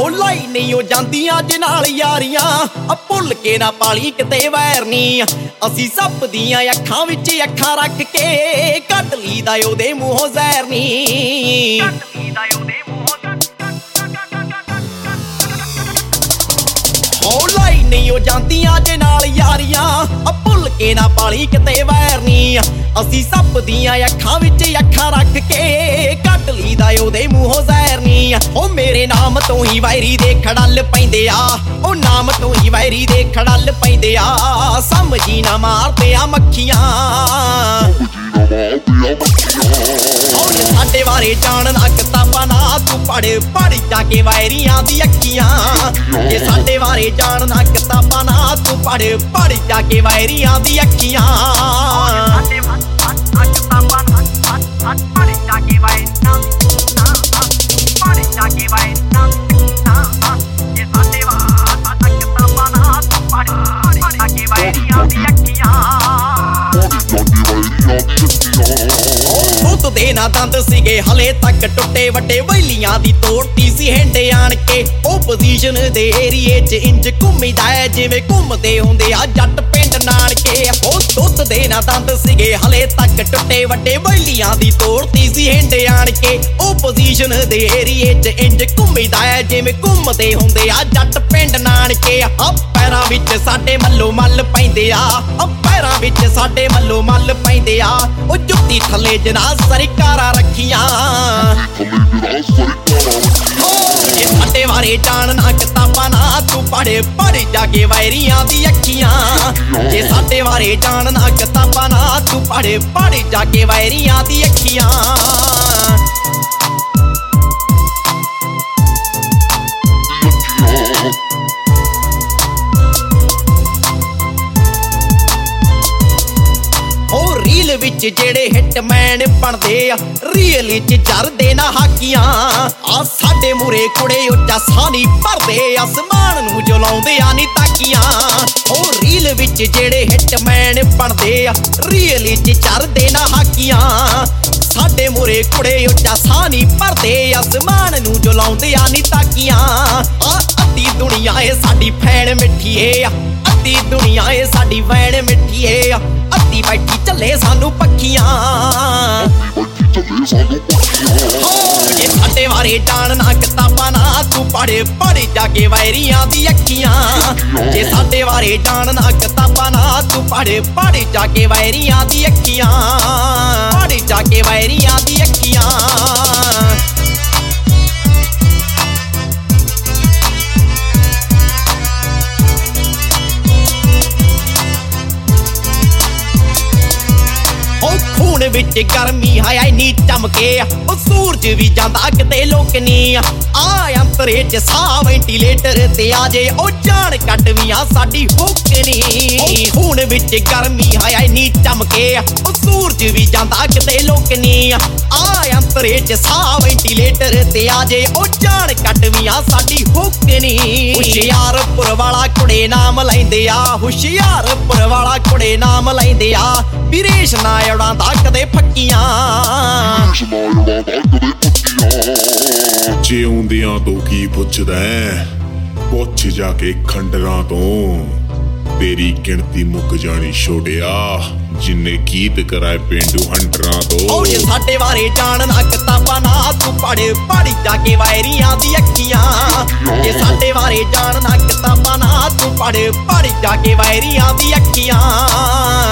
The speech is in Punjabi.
ਹੋ ਲਾਈ ਨਹੀਂ ਉਹ ਜਾਂਦੀਆਂ ਜੇ ਨਾਲ ਯਾਰੀਆਂ ਆ ਭੁੱਲ ਕੇ ਨਾ ਪਾਲੀ ਕਿਤੇ ਵੈਰ ਨੀ ਅਸੀਂ ਸੱਪ ਦੀਆਂ ਅੱਖਾਂ ਵਿੱਚ ਅੱਖਾਂ ਰੱਖ ਕੇ ਕੱਢ ਲੀਦਾ ਉਹਦੇ ਮੂੰਹੋਂ ਜ਼ਹਿਰ ਨੀ ਹੋ ਲਾਈ ਨਹੀਂ ਉਹ ਜਾਂਦੀਆਂ ਜੇ ਨਾਲ ਯਾਰੀਆਂ ਆ ਭੁੱਲ ਕੇ ਨਾ ਪਾਲੀ ਕਿਤੇ ਵੈਰ ਨੀ ਅਸੀਂ ਸੱਪ ਦੀਆਂ ਅੱਖਾਂ ਵਿੱਚ ਅੱਖਾਂ ਰੱਖ ਕੇ ਕੱਢ ਲੀਦਾ ਉਹਦੇ ਮੂੰਹੋਂ ਜ਼ਹਿਰ ਨੀ ਉਹ ਮੇਰੇ ਨਾਮ ਤੋਂ ਹੀ ਵੈਰੀ ਦੇ ਖੜਲ ਪੈਂਦੇ ਆ ਉਹ ਨਾਮ ਤੋਂ ਹੀ ਵੈਰੀ ਦੇ ਖੜਲ ਪੈਂਦੇ ਆ ਸਮਝੀ ਨਾ ਮਾਰਦੇ ਆ ਮੱਖੀਆਂ ਸਾਡੇ ਬਾਰੇ ਜਾਣ ਨਾ ਕਿਤਾਬਾਂ ਨਾ ਤੂੰ ਪੜ੍ਹ ਜਾ ਕੇ ਵੈਰੀਆਂ ਦੀ ਅੱਖੀਆਂ ਜੇ ਸਾਡੇ ਬਾਰੇ ਜਾਣ ਨਾ ਕਿਤਾਬਾਂ ਨਾ ਤੂੰ ਪੜ੍ਹ ਜਾ ਕੇ ਵੈਰੀਆਂ ਦੀ ਅੱਖੀਆਂ ਦੇ ਨਾ ਦੰਦ ਸੀਗੇ ਹਲੇ ਤੱਕ ਟੁੱਟੇ ਵੱਡੇ ਵੈਲੀਆਂ ਦੀ ਤੋੜਤੀ ਸੀ ਹੈਂਡੇ ਆਣ ਕੇ ਉਹ ਪੋਜੀਸ਼ਨ ਦੇ ਏਰੀਏ 'ਚ ਇੰਜ ਘੁੰਮੀਦਾ ਹੈ ਜਿਵੇਂ ਘੁੰਮਦੇ ਹੁੰਦੇ ਆ ਜੱਟ ਪਿੰਡ ਨਾਨਕੇ ਉਹ ਦੁੱਧ ਦੇ ਨਾ ਦੰਦ ਸੀਗੇ ਹਲੇ ਤੱਕ ਟੁੱਟੇ ਵੱਡੇ ਵੈਲੀਆਂ ਦੀ ਤੋੜਤੀ ਸੀ ਹੈਂਡੇ ਆਣ ਕੇ ਉਹ ਪੋਜੀਸ਼ਨ ਦੇ ਏਰੀਏ 'ਚ ਇੰਜ ਘੁੰਮੀਦਾ ਹੈ ਜਿਵੇਂ ਘੁੰਮਦੇ ਹੁੰਦੇ ਆ ਜੱਟ ਪਿੰਡ ਨਾਨਕੇ ਆ ਪੈਰਾਂ ਵਿੱਚ ਸਾਡੇ ਮੱਲੋ ਮੱਲ ਪੈਂਦੇ ਆ ਪੈਰਾਂ ਵਿੱਚ ਸਾਡੇ ਮੱਲੋ ਮੱਲ ਪੈਂਦੇ ਆ ਉਹ ਜੁੱਤੀ ਥੱਲੇ ਜਨਾਜ਼ ਸਰਕਾਰਾਂ ਰੱਖੀਆਂ ਜੇ ਸਾਡੇ ਬਾਰੇ ਜਾਣ ਨਾ ਕਿਤਾਬਾਂ ਨਾ ਤੂੰ ਪੜ੍ਹ ਜਾ ਕੇ ਵੈਰੀਆਂ ਦੀ ਅੱਖੀਆਂ ਜੇ ਸਾਡੇ ਬਾਰੇ ਜਾਣ ਨਾ ਕਿਤਾਬਾਂ ਨਾ ਤੂੰ ਪੜ੍ਹ ਜਾ ਕੇ ਵੈਰੀਆਂ ਦੀ ਅੱਖੀਆਂ ਰੀਲ ਵਿੱਚ ਜਿਹੜੇ ਹਿੱਟਮੈਨ ਬਣਦੇ ਆ ਰੀਅਲ ਵਿੱਚ ਜਰਦੇ ਨਾ ਹਾਕੀਆਂ ਆ ਸਾਡੇ ਮੂਰੇ ਕੁੜੇ ਉੱਚਾ ਸਾਨੀ ਭਰਦੇ ਅਸਮਾਨ ਨੂੰ ਜਲਾਉਂਦੇ ਆ ਨੀ ਤਾਕੀਆਂ ਉਹ ਰੀਲ ਵਿੱਚ ਜਿਹੜੇ ਹਿੱਟਮੈਨ ਬਣਦੇ ਆ ਰੀਅਲ ਵਿੱਚ ਜਰਦੇ ਨਾ ਹਾਕੀਆਂ ਸਾਡੇ ਮੂਰੇ ਕੁੜੇ ਉੱਚਾ ਸਾਨੀ ਭਰਦੇ ਅਸਮਾਨ ਨੂੰ ਜਲਾਉਂਦੇ ਆ ਨੀ ਤਾਕੀਆਂ ਆ ਅੱਧੀ ਦੁਨੀਆ ਏ ਸਾਡੀ ਫੈਨ ਮਿੱਠੀਏ ਆ ਅੱਧੀ ਦੁਨੀਆ ਏ ਸਾਡੀ ਵੈਣ ਮਿੱਠੀਏ ਆ ਅੱਧੀ ਬੈਠੀ ਚੱਲੇ ਸਾਨੂੰ ਪੱਖੀਆਂ ਜੇ ਸਾਡੇ ਬਾਰੇ ਜਾਣ ਨਾ ਕਿਤਾਬਾਂ ਨਾ ਤੂੰ ਪੜ੍ਹ ਜਾ ਕੇ ਵੈਰੀਆਂ ਦੀ ਅੱਖੀਆਂ ਜੇ ਸਾਡੇ ਬਾਰੇ ਜਾਣ ਨਾ ਕਿਤਾਬਾਂ ਨਾ ਤੂੰ ਪੜ੍ਹ ਜਾ ਕੇ ਵੈਰੀਆਂ ਦੀ ਅੱਖੀਆਂ ਪੜ੍ਹ ਜਾ ਕੇ ਵੈਰੀਆਂ ਦੀ ਅੱਖੀਆਂ ਖੂਨ ਵਿੱਚ ਗਰਮੀ ਹੈ ਇੰਨੀ ਚਮਕੇ ਉਹ ਸੂਰਜ ਵੀ ਜਾਂਦਾ ਕਿਤੇ ਲੋਕਨੀ ਆ ਅੰਤਰੇ 'ਚ ਸਾਹ ਵੈਂਟੀਲੇਟਰ ਤੇ ਆ ਜੇ ਉਹ ਜਾਨ ਕੱਢਵੀਆਂ ਸਾਡੀ ਹੁੱਕਨੀ ਖੂਨ ਵਿੱਚ ਗਰਮੀ ਹੈ ਇੰਨੀ ਚਮਕੇ ਉਹ ਸੂਰਜ ਵੀ ਜਾਂਦਾ ਕਿਤੇ ਲੋਕਨੀ ਆ ਅੰਤਰੇ 'ਚ ਸਾਹ ਵੈਂਟੀਲੇਟਰ ਤੇ ਆ ਜੇ ਉਹ ਜਾਨ ਕੱਢਵੀਆਂ ਸਾਡੀ ਹੁੱਕਨੀ ਹੁਸ਼ਿਆਰਪੁਰ ਵਾਲਾ ਕੁੜੇ ਨਾਮ ਲੈਂਦੇ ਆ ਹੁਸ਼ਿਆਰਪੁਰ ਵਾਲਾ ਕੁੜੇ ਨਾਮ ਲੈਂਦੇ ਆ ਵੀਰੇਸ਼ ਨਾ ਉਡਾਂਦਾ ਕਦੇ ਫੱਕੀਆਂ ਜਿਉਂਦਿਆਂ ਤੋਂ ਕੀ ਪੁੱਛਦਾ ਪੁੱਛ ਜਾ ਕੇ ਖੰਡਰਾਂ ਤੋਂ ਤੇਰੀ ਗਿਣਤੀ ਮੁੱਕ ਜਾਣੀ ਛੋਟਿਆ ਜਿੰਨੇ ਗੀਤ ਕਰਾਏ ਪੇਂਡੂ ਹੰਟਰਾਂ ਤੋਂ ਜੇ ਸਾਡੇ ਬਾਰੇ ਜਾਣ ਨਾ ਕਿਤਾਬਾਂ ਨਾ ਤੂੰ ਪੜ੍ਹ ਜਾ ਕੇ ਵੈਰੀਆਂ ਦੀ ਅੱਖੀਆਂ ਜੇ ਸਾਡੇ ਬਾਰੇ ਜਾਣ ਨਾ ਕਿਤਾਬਾਂ ਨਾ ਤੂੰ ਪੜ੍ਹ ਜਾ ਕੇ ਵੈਰੀਆਂ ਦੀ ਅੱਖੀਆਂ